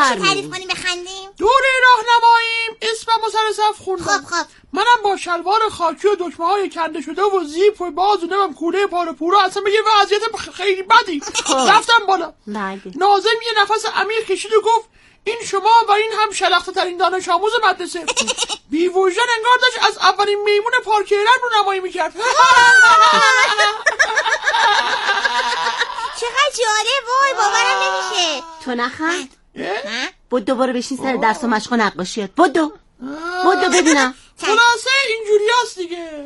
تعریف کنیم بخندیم؟ دوره راهنماییم اسممو سر صف خوندم. خب منم با شلوار خاکی و دکمه‌های کنده شده و زیپ و باز و نمم کوله پاره پورا اصلا به یه وضعیت خیلی بدی رفتم بالا. ناظم یه نفس عمیق کشید و گفت این شما و این هم شلخته ترین دانش آموز مدرسه. بی وجدان انگار داشت از اولین میمون پارک ایران رو نمایی میکرد. چقدر جالب، وای باورم نمیشه. تو نخند. بود دوباره بشین سر درس و مشق و نقاشیات. بدو ببینم. خلاصه اینجوری هست دیگه.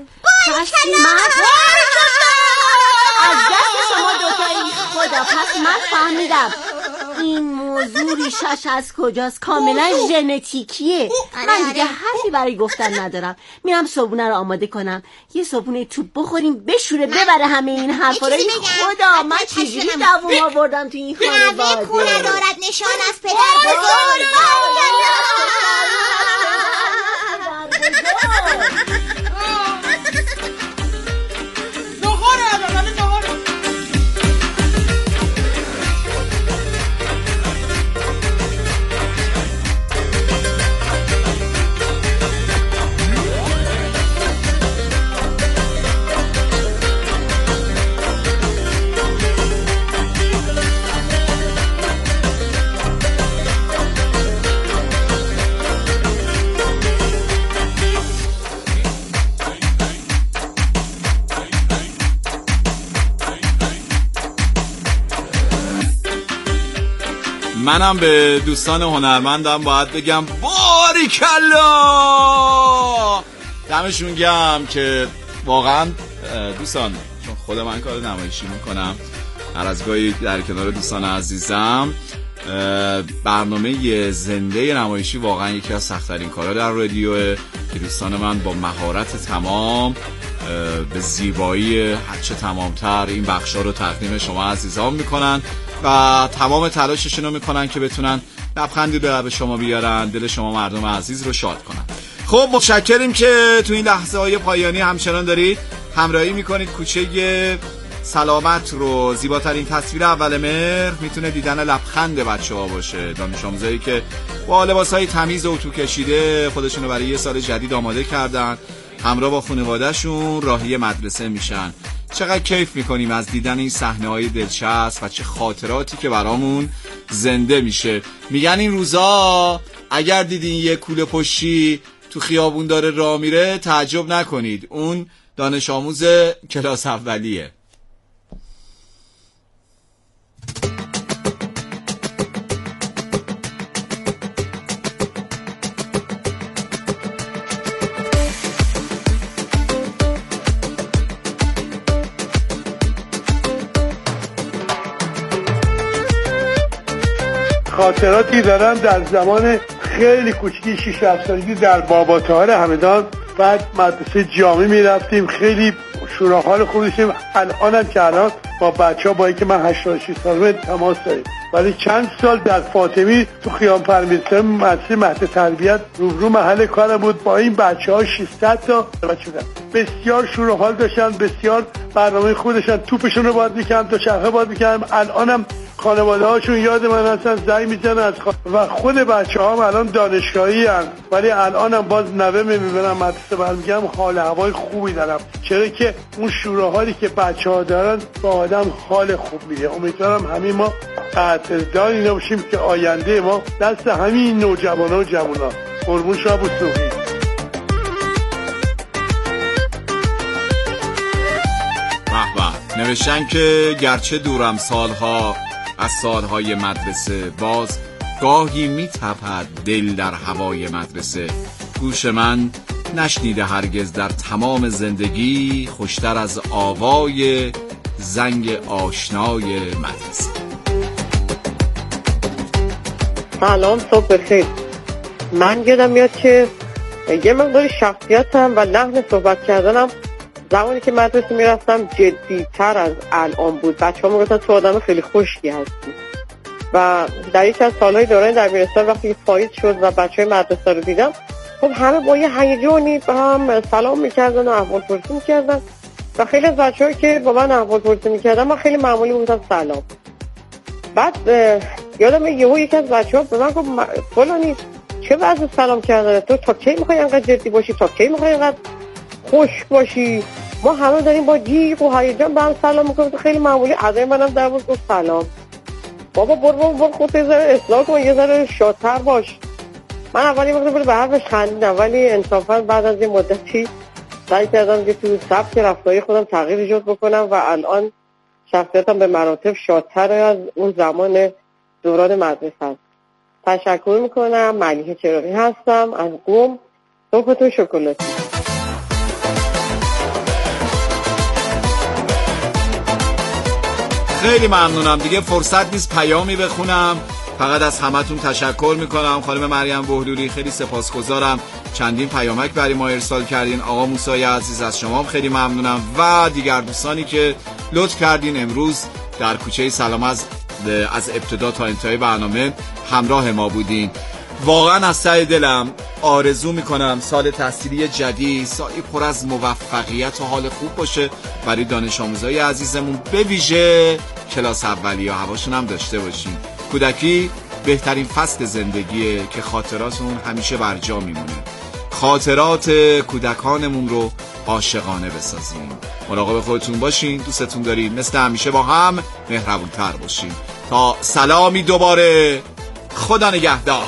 از دست شما دوتایی خدا. پس من فهمیدم این موضوع ریشش از کجاست. کاملا ژنتیکیه. من دیگه حرفی برای گفتن ندارم. میرم صبونه رو آماده کنم، یه صبونه توپ بخوریم بشوره ببره همه این حرفا رو. خدا من چجوری دووم آوردم تو این خانواده. کوره دارد نشان از پدر بزرگ. منم به دوستان هنرمندم باید بگم باریکلا، دمشون گرم که واقعا دوستان، چون خود من کار نمایشی میکنم هر از گاهی در کنار دوستان عزیزم، برنامه زنده نمایشی واقعا یکی از سخت‌ترین کارها در رادیوه که دوستان من با مهارت تمام به زیبایی هرچه تمامتر این بخشا رو تقدیم شما عزیزان میکنن و تمام تلاششون رو میکنن که بتونن لبخندی به لب شما بیارن، دل شما مردم عزیز رو شاد کنن. خب متشکریم که تو این لحظه های پایانی همچنان دارید همراهی میکنید. کوچه سلامت رو زیباترین تصویر اول مهر میتونه دیدن لبخند بچه‌ها باشه. دانش آموزایی که با لباسای تمیز و اتو کشیده خودشون رو برای یه سال جدید آماده کردن، همراه با خانواده‌شون راهی مدرسه میشن. چقدر کیف میکنیم از دیدن این صحنه‌های دلچسب و چه خاطراتی که برامون زنده میشه. میگن این روزا اگر دیدین یه کوله پشتی تو خیابون داره راه میره تعجب نکنید، اون دانش آموز کلاس اولیه. خاطراتی دارم در زمان خیلی کوچیکی 6-7 سالگی در بابا طاهر همدان، بعد مدرسه جامی میرفتیم، خیلی شوراحال خوبی داشتیم. الانم که الان با بچه‌ها با اینکه من 86 سالمه تماس داریم، ولی چند سال در فاطمی تو خیابان پرمیرسلم مدرسه مهد تربیت رو محل کارم بود. با این بچه‌ها 600 تا بچه بودن، بسیار شوراحال داشتن، بسیار برنامه خوب داشتن، توپشون رو باز می‌کردن، تا چرخه باز می‌کردن. الانم خانواده هاشون یاد من هستن، زنگ میزنن از و خود بچه هم الان دانشگاهی هستن، ولی الان هم باز نوه میبینم مدرسه برمیگم، حال هوای خوبی دارم، چرا که اون شوراحالی که بچه ها دارن با آدم حال خوب میده. امیدوارم همین ما قدردان اینا باشیم که آینده ما دست همین نوجوان ها و جوان ها. قربون شما بسوخی. نوشتن که گرچه دورم سالها از سالهای مدرسه، باز گاهی میتپد دل در هوای مدرسه. گوش من نشنیده هرگز در تمام زندگی خوشتر از آوای زنگ آشنای مدرسه. سلام، صبح بخیر. من یادم میاد که یه مقدار شخصیتم و لحن صحبت کردنم زمانی که مدرسه میرفتم جدی‌تر از الان بود. بچه‌ها میگفتن تو آدم خیلی خشکی هستی. و در یک از سالهای دوران دبیرستان وقتی فایز شد و بچه‌های مدرسه رو دیدم، خب همه با یه هیجانی به هم سلام میکردن و احوالپرسی میکردن و خیلی از بچه‌ها که با من احوالپرسی میکردن من خیلی معمولی گفتم سلام. بعد یادم یهو یکی از بچه‌ها به من گفت فلانی چه وضع سلام کردن تو تا کی میخوای انقدر جدی باشی، تا کی میخوای انقدر خوش باشی؟ ما همه داریم با جیغ و هیجان به هم سلام میکنیم، تو خیلی معمولی. ادای منم در بود گفت سلام. بابا برو خودت یه ذره اصلاح کن، یه ذره شادتر باش. من اولی وقتی به حرفش خندیدم، ولی انصافا بعد از یه مدتی سعی کردم که تو سبک رفتاری خودم تغییر ایجاد بکنم و الان شخصیتم به مراتب شادتر از اون زمان دوران مدرسه است. تشکر میکنم. ملیحه چراغی هستم از قم. صبحتون شکلاتی. خیلی ممنونم. دیگه فرصت نیست پیامی بخونم، فقط از همتون تشکر میکنم. خانم مریم بهلولی خیلی سپاسگزارم، چندین پیامک برای ما ارسال کردین. آقا موسی عزیز از شما خیلی ممنونم و دیگر دوستانی که لطف کردین امروز در کوچه سلام از ابتدا تا انتهای برنامه همراه ما بودین. واقعا از ته دلم آرزو میکنم سال تحصیلی جدید سالی پر از موفقیت و حال خوب باشه برای دانش آموزای عزیزمون، به ویژه کلاس اولیه هواشون هم داشته باشیم. کودکی بهترین فصل زندگیه که خاطراتمون همیشه برجا میمونه. خاطرات کودکانمون رو عاشقانه بسازیم. مراقب خودتون باشین، دوستتون داریم، مثل همیشه با هم مهربونتر باشین. تا سلامی دوباره، خدا نگهدار.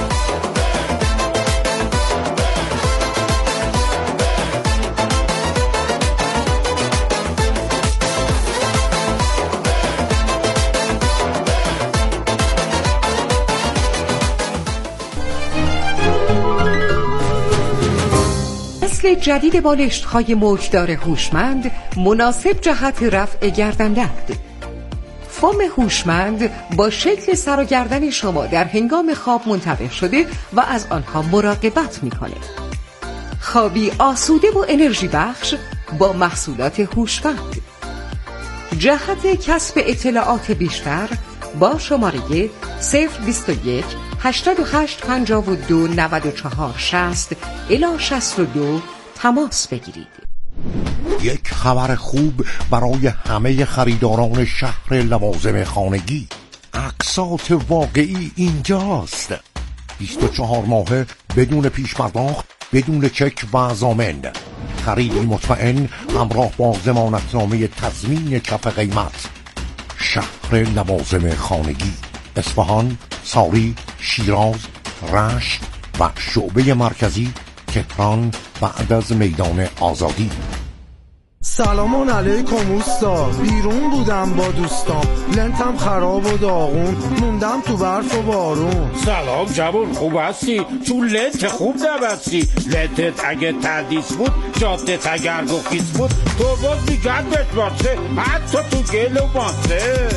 نسل جدید بالشت‌های موجدار هوشمند مناسب جهت رفع گردن‌درد. فوم هوشمند با شکل سر و گردن شما در هنگام خواب منطبق شده و از آنها مراقبت می‌کنه. خوابی آسوده و انرژی بخش با محصولات هوشمند. جهت کسب اطلاعات بیشتر با شماره 021 88 52 94 60 الی 62 تماس بگیرید. یک خبر خوب برای همه خریداران شهر لوازم خانگی. اقساط واقعی اینجاست. 24 ماهه بدون پیش پرداخت، بدون چک و ضامن. خریدی مطمئن همراه با ضمانتنامه تضمین کف قیمت. شهر لوازم خانگی، اصفهان، ساری، شیراز، رشت و شعبه مرکزی تهران بعد از میدان آزادی. سلام علیکم اوستا، بیرون بودم با دوستام، لنتم خراب و داغون، موندم تو برف و بارون. سلام جوون، خوب هستی؟ تو لنت خوب نبستی. لنتت اگه تردیس بود، جادت اگر گفیس بود، تو باز بیگرد بشمارسه، حتی تو گل و ماسه.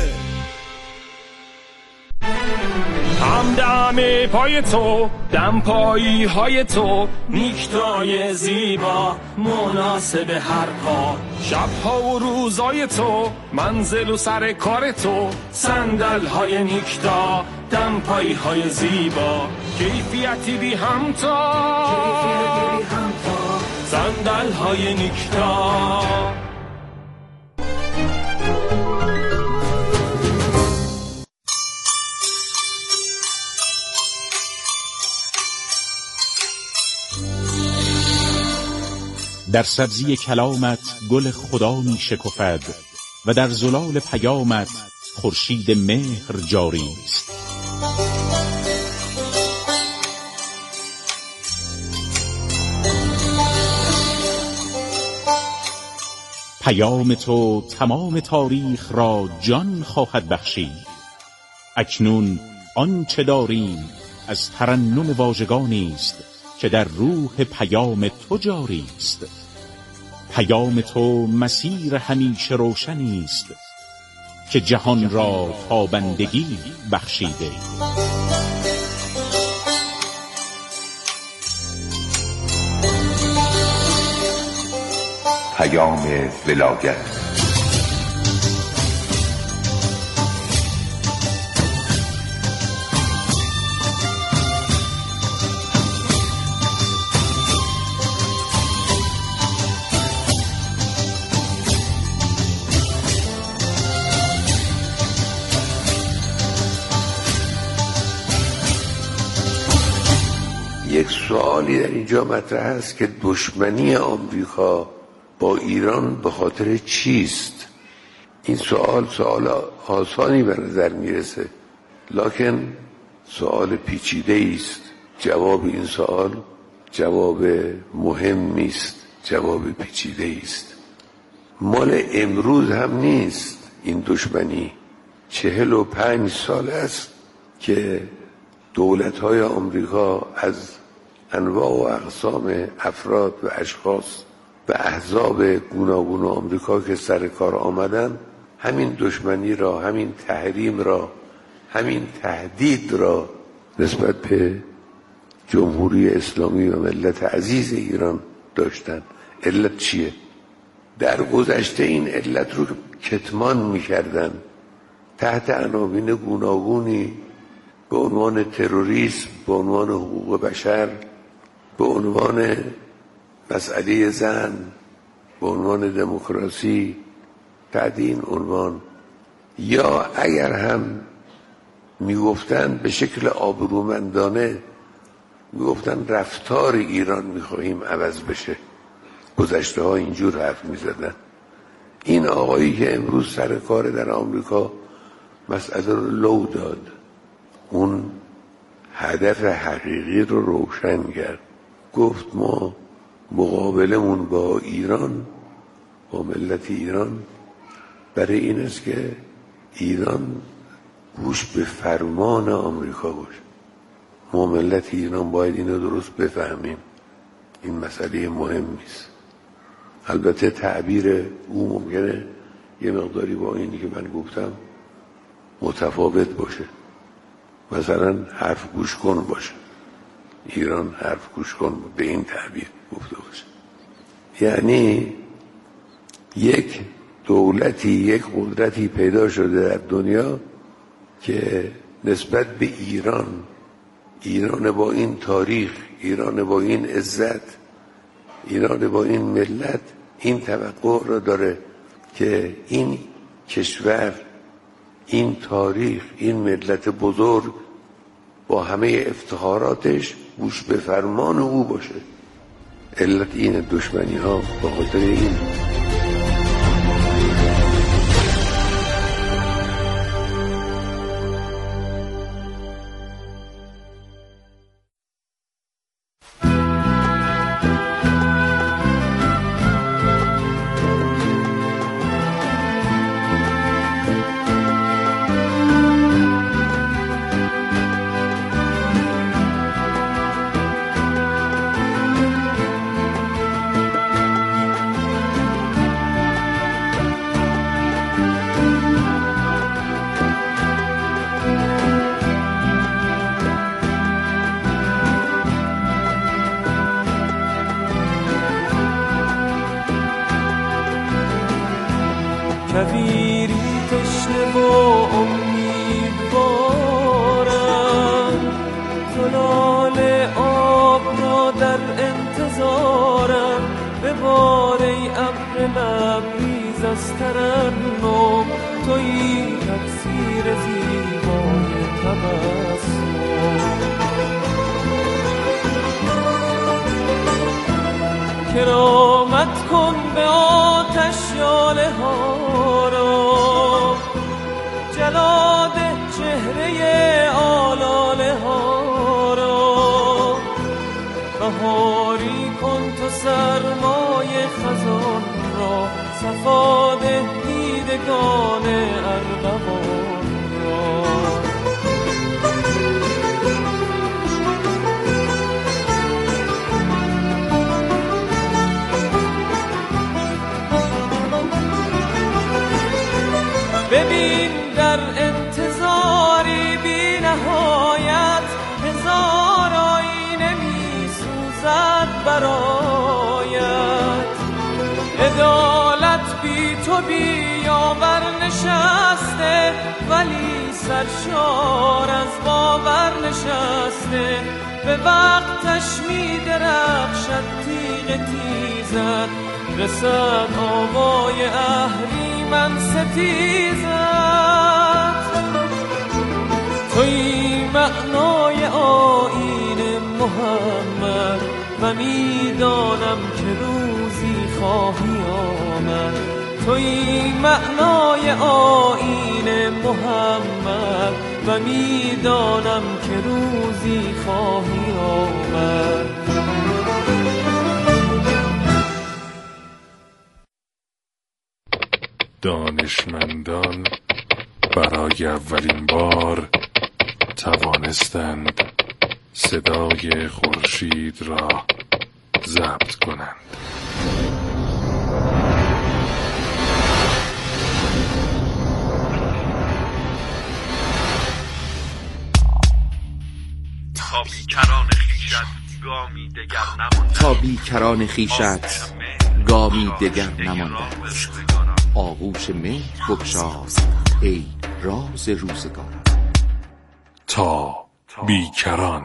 همدم پای تو، دم پایی های تو، نیکتای زیبا مناسب هر پا. شبها و روزای تو، منزل و سر کار تو، صندل های نیکتا، دم پایی های زیبا. کیفیتی بی همتا، صندل های نیکتا. در سبزی کلامت گل خدا می شکفد و در زلال پیامت خورشید مهر جاری است. پیام تو تمام تاریخ را جان خواهد بخشید. اکنون آنچه داریم از ترنم واژگانی است که در روح پیام تو جاری است. پیام تو مسیر همیشه روشنی است که جهان را تابندگی بخشیده. پیام ولایت. یک سوالی در اینجا مطرح است که دشمنی آمریکا با ایران به خاطر چیست؟ این سوال آسانی به نظر میرسه، لکن سوال پیچیده است. جواب این سوال جواب مهمی است، جواب پیچیده است. مال امروز هم نیست این دشمنی. 45 سال است که دولت‌های آمریکا از انواع و اقسام افراد و اشخاص و احزاب گوناگون آمریکا که سر کار آمدن همین دشمنی را، همین تحریم را، همین تهدید را نسبت به جمهوری اسلامی و ملت عزیز ایران داشتن. علت چیه؟ در گذشته این علت رو کتمان می‌کردن تحت عناوین گوناگونی، به عنوان تروریسم، به عنوان حقوق بشر، به عنوان مسئله زن، به عنوان دموکراسی، تحت این عنوان، یا اگر هم میگفتن به شکل آبرومندانه میگفتن رفتار ایران میخواهیم عوض بشه. گذشته ها اینجور حرف میزدن. این آقایی که امروز سر کار در آمریکا مسئله رو لو داد، اون هدف حقیقی رو روشن کرد. گفت ما مقابلمون با ایران، با ملت ایران، برای این است که ایران گوش به فرمان آمریکا باشه. ما ملت ایران باید اینو درست بفهمیم. این مسئله مهم نیست. البته تعبیر او ممکنه یه مقداری با اینی که من گفتم متفاوت باشه. مثلا حرف گوش کن باشه، ایران حرف گوش کن به این تعبیر گفته باشه. یعنی یک دولتی، یک قدرتی پیدا شده در دنیا که نسبت به ایران با این تاریخ، ایران با این عزت، ایران با این ملت، این توقع را داره که این کشور، این تاریخ، این ملت بزرگ با همه افتخاراتش گوش به فرمان او باشه. علت این دشمنی ها به خاطر این. کویری تشنه و امیدوارم، زلال آب را در انتظارم، ببار ای ابر لبریز از ترنم، تویی تکثیر زیبای تبسم. کرامت کن به آتش یاله ها را، جلاد چهره آلاله ها را، بهاری کن تو سرمای خزان را، صفاده دیدگان ارغوان را. ببین در انتظاری بی نهایت، هزار آینه می سوزد برایت. عدالت بی تو بیاور نشسته، ولی سرشار از باور نشسته. به وقتش می درخشد تیغ تیزت، رسد آوای اهریمن ستیزت. تویی معنای آیین محمد و میدانم که روزی خواهی آمد. توی معنای آیین محمد و میدانم که روزی خواهی آمد. دانشمندان برای اولین بار توانستند صدای خورشید را ضبط کنند. تا بیکران خویشت گامی دگر نمانده است. آغوش مهر بگشاز ای راز روزگار. تا بیکران.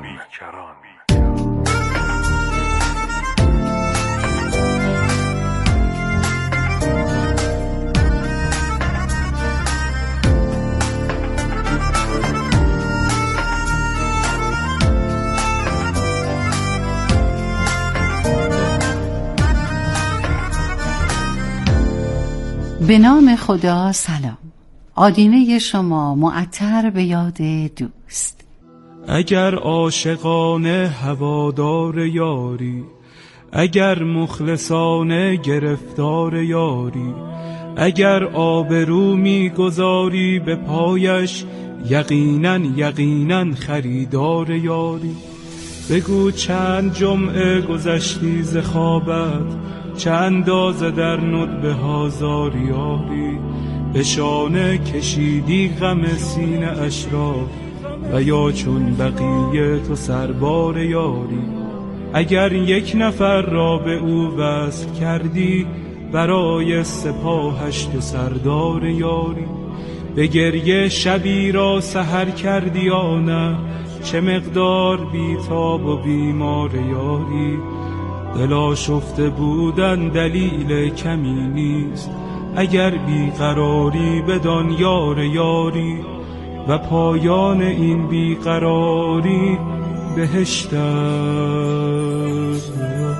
به نام خدا سلام. آدینه شما معطر به یاد دوست. اگر عاشقانه هوادار یاری، اگر مخلصانه گرفتار یاری، اگر آبرو می‌گذاری به پایش، یقیناً خریدار یاری. بگو چند جمعه گذشتی ز خوابت، چند اندازه در ندبه ها زاریاری. به شانه کشیدی غم سینه اش را و یا چون بقیه تو سربار یاری. اگر یک نفر را به او وصل کردی، برای سپاهش تو سردار یاری. به گریه شبی را سحر کردی یا نه، چه مقدار بیتاب و بیمار یاری. دل آشفته بودن دلیل کمی نیست، اگر بیقراری بدان یار یاری. و پایان این بیقراری بهشت است،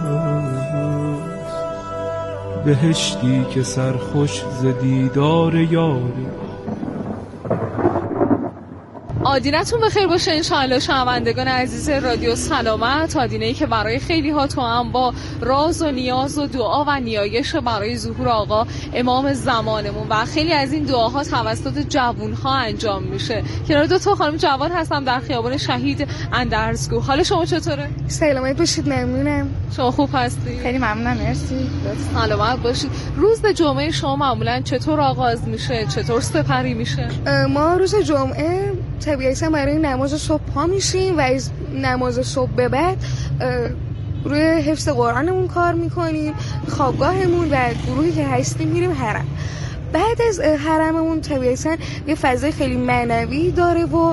بهشتی که سرخوش ز دیدار یاری. آدینتون بخیر باشه انشاءالله شنوندگان عزیز رادیو سلامت. آدینه‌ای که برای خیلی ها تو هم با راز و نیاز و دعا و نیایش برای ظهور آقا امام زمانمون و خیلی از این دعاها توسط جوان‌ها انجام میشه. کنار دو تا خانم جوان هستم در خیابان شهید اندرزگو. حال شما چطوره؟ سلامت باشید. ممنونم. شما خوب هستی؟ خیلی ممنونم. مرسی. سلامت باشید. روز جمعه شما معمولا چطور آغاز میشه؟ چطور سپری میشه؟ ما روز جمعه طبیعتاً برای نماز صبح پا میشیم و از نماز صبح به بعد روی حفظ قرآنمون کار میکنیم. خوابگاهمون و گروهی که هستیم میریم حرم. بعد از حرممون طبیعتاً یه فضای خیلی معنوی داره و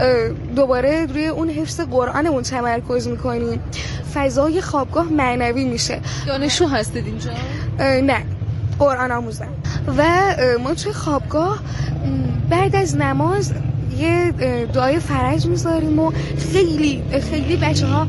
دوباره روی اون حفظ قرآنمون تمرکز میکنیم. فضای خوابگاه معنوی میشه. دانشجو هستید اینجا؟ نه، قرآن آموزم. و ما توی خوابگاه بعد از نماز یه دعای فرج میذاریم و خیلی بچه‌ها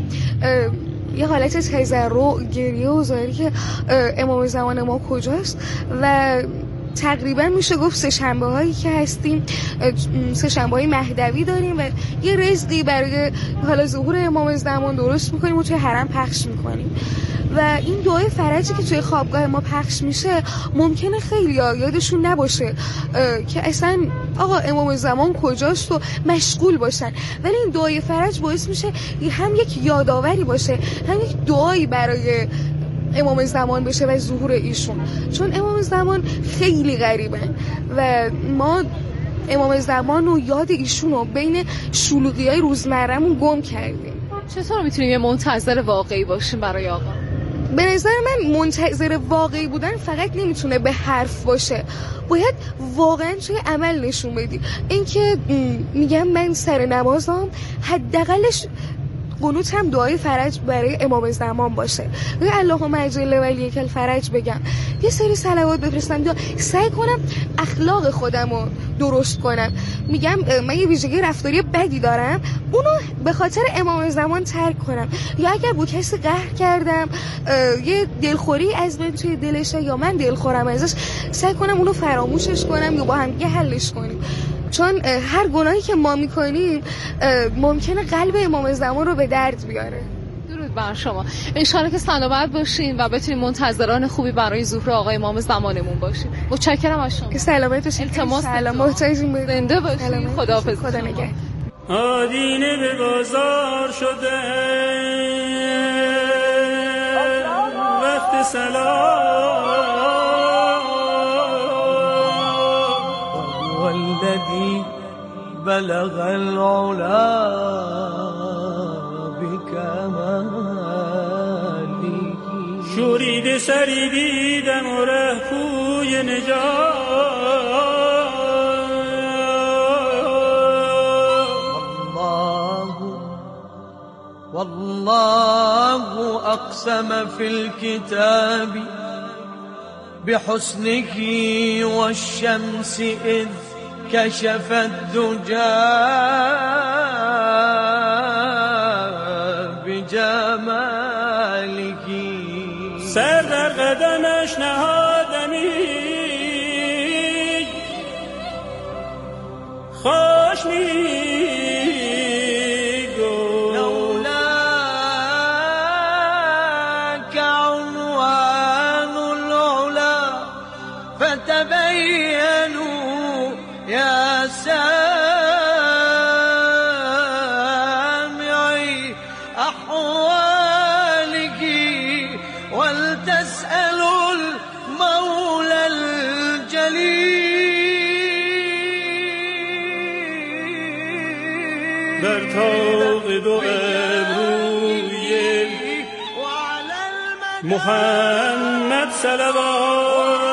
یه حالت تضرع، گریه و زاری که امام زمان ما کجاست. و تقریبا میشه گفت سه شنبه هایی که هستیم سه شنبه های مهدوی داریم و یه رزقی برای حالا ظهور امام زمان درست میکنیم و توی حرم پخش میکنیم. و این دعای فرجی که توی خوابگاه ما پخش میشه ممکنه خیلی یادشون نباشه که اصلا آقا امام زمان کجاست و مشغول باشن، ولی این دعای فرج باعث میشه هم یک یادآوری باشه، هم یک دعایی برای امام زمان بشه و ظهور ایشون. چون امام زمان خیلی غریبن و ما امام زمان و یاد ایشون رو بین شلوغی‌های روزمره‌مون گم کردیم. چطور میتونیم یه منتظر واقعی باشیم برای آقا؟ به نظر من منتظر واقعی بودن فقط نمیتونه به حرف باشه، باید واقعا توی عمل نشون بدی. این که میگم من سر نمازم، حداقلش قنوت هم دعای فرج برای امام زمان باشه، یا اللهم اجل ولیک الفرج بگم، یه سری صلوات بفرستم، یا سعی کنم اخلاق خودم رو درست کنم. میگم من یه ویژگی رفتاری بدی دارم، اونو به خاطر امام زمان ترک کنم، یا اگر با کسی قهر کردم یه دلخوری از من توی دلشه یا من دلخورم ازش، سعی کنم اونو فراموشش کنم یا با هم دیگه حلش کنیم. چون هر گناهی که ما میکنیم ممکنه قلب امام زمان رو به درد بیاره. درود بر شما. انشالله که سلامت باشین و بتونیم منتظران خوبی برای ظهور آقای امام زمانمون باشیم. متشکرم از شما. که سلامت باشین. سلام محتاجیم. زنده باشین. خداحافظ. خدا نگهدار. آدینه به بازار شده وقت سلام والذی بلغ العلا بکمالی شورید سری دیدم و ره کوی نجات والله أقسم في الكتاب بحسنه والشمس إذ كشفت دجى بجماله سر در قدمش نهادمی خوش تبينوا يا سامعي أحوالك ولتسألوا المولى الجليل برتاقد أبوي محمد صلوات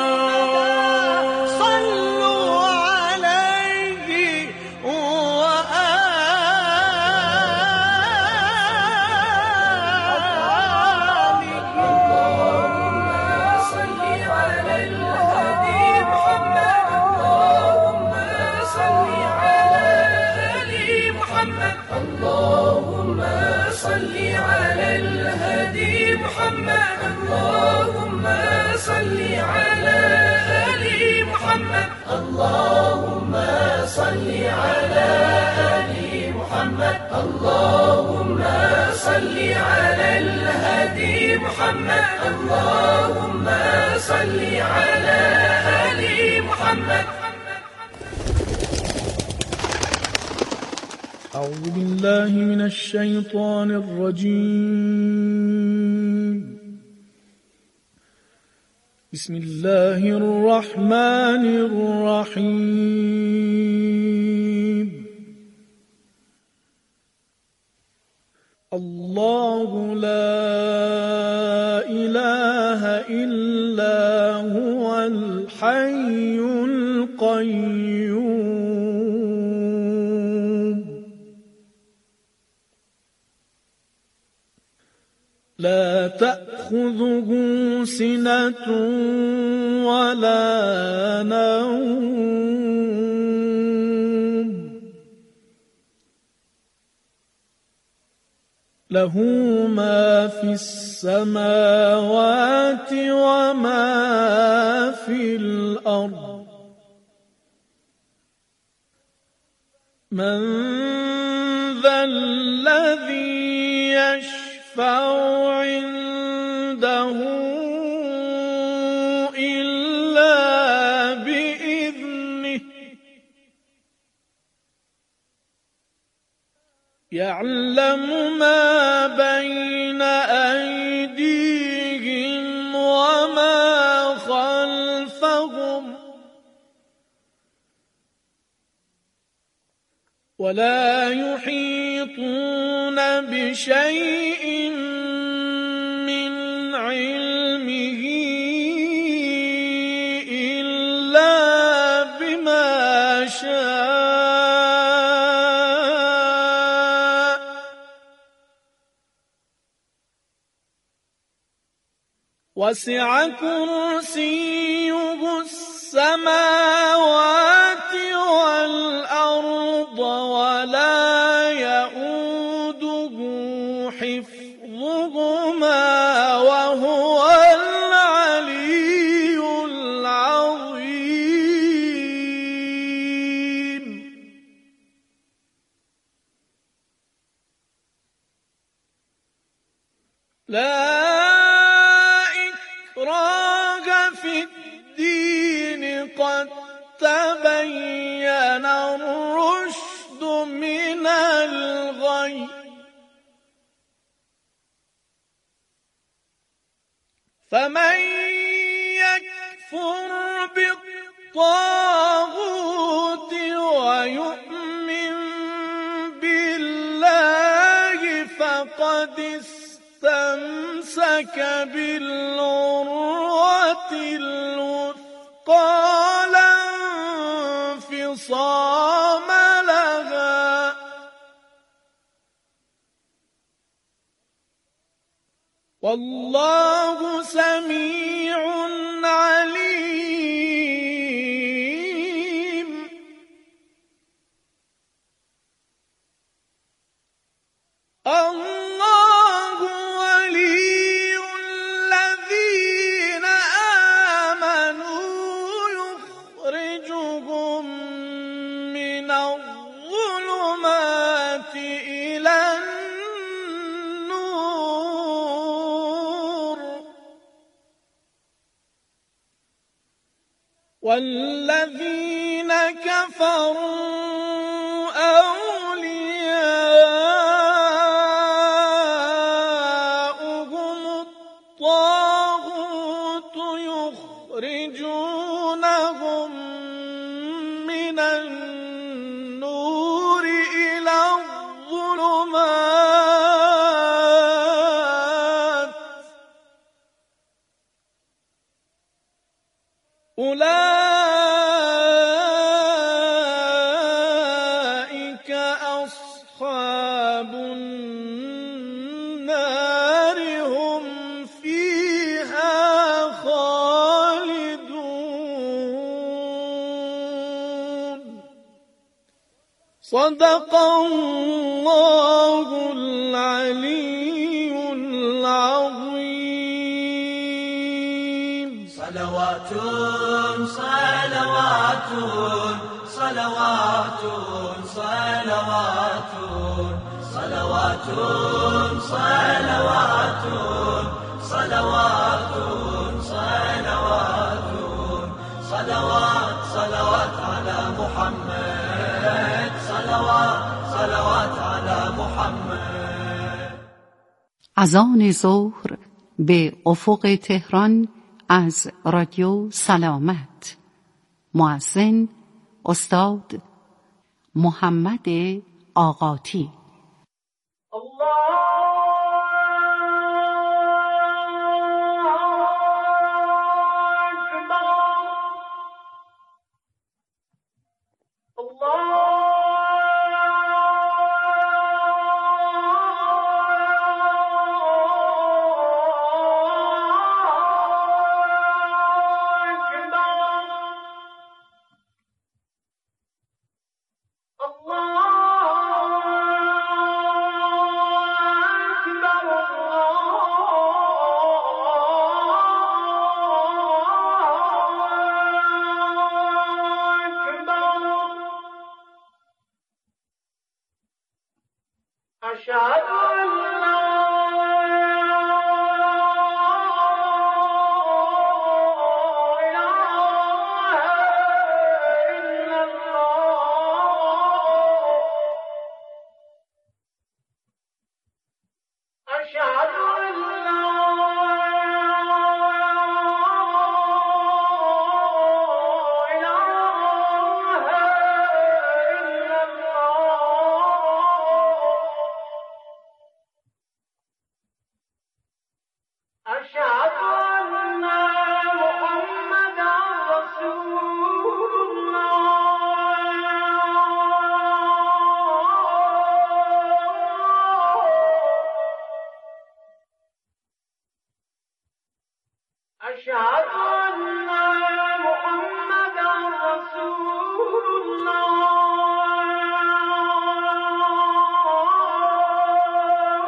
اللهم صل على آل محمد اللهم صل على آل محمد اللهم صل على الهادي محمد اللهم صل على آل محمد. أعوذ بالله من الشيطان الرجيم. بسم الله الرحمن الرحيم. الله لا إله إلا هو الحي القيوم لا تأخذه سنة ولا نوم له ما في السماوات وما في الأرض من ذا الذي يشفع عنده إلا بإذنه يعلم ما بين أيديهم وما خلفهم ولا يحيطون بشيء من علمه إلا بما شاء وسع كرسيه السماوات والأرض ولا يؤوده حفظهما وهو العلي العظيم. لا قد تبين الرشد من الغي فمن يكفر بالطاغوت ويؤمن بالله فقد استمسك بالعروة قال انفصام لها والله سميع عليم. الله ولي الذين آمنوا يخرجهم من الظلمات إلى النور والذين كفروا أولياؤهم الطاغوت يخرجونهم من النور إلى الظلمات أولئك أصحاب النار هم فيها خالدون. صدق الله العلي العظيم. صلوات صلوات صلوات صلوات صلوات صلوات صلوات صلوات صلوات صلوات على محمد صلوات صلوات على محمد. اذان ظهر به افق تهران از رادیو سلامت. مؤذن استاد محمد آقاتی. الله